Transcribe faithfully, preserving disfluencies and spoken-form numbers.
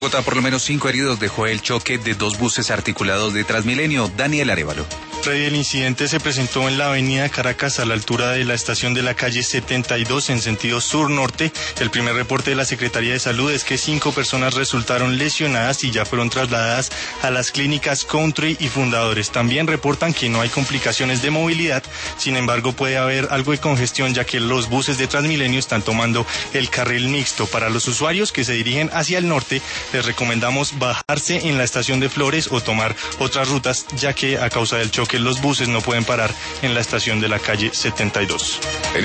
Bogotá, por lo menos cinco heridos dejó el choque de dos buses articulados de Transmilenio. Daniel Arévalo. El incidente se presentó en la avenida Caracas a la altura de la estación de la calle setenta y dos en sentido sur-norte. El primer reporte de la Secretaría de Salud es que cinco personas resultaron lesionadas y ya fueron trasladadas a las clínicas Country y Fundadores. También reportan que no hay complicaciones de movilidad, sin embargo puede haber algo de congestión ya que los buses de Transmilenio están tomando el carril mixto. Para los usuarios que se dirigen hacia el norte, les recomendamos bajarse en la estación de Flores o tomar otras rutas, ya que a causa del choque los buses no pueden parar en la estación de la calle setenta y dos.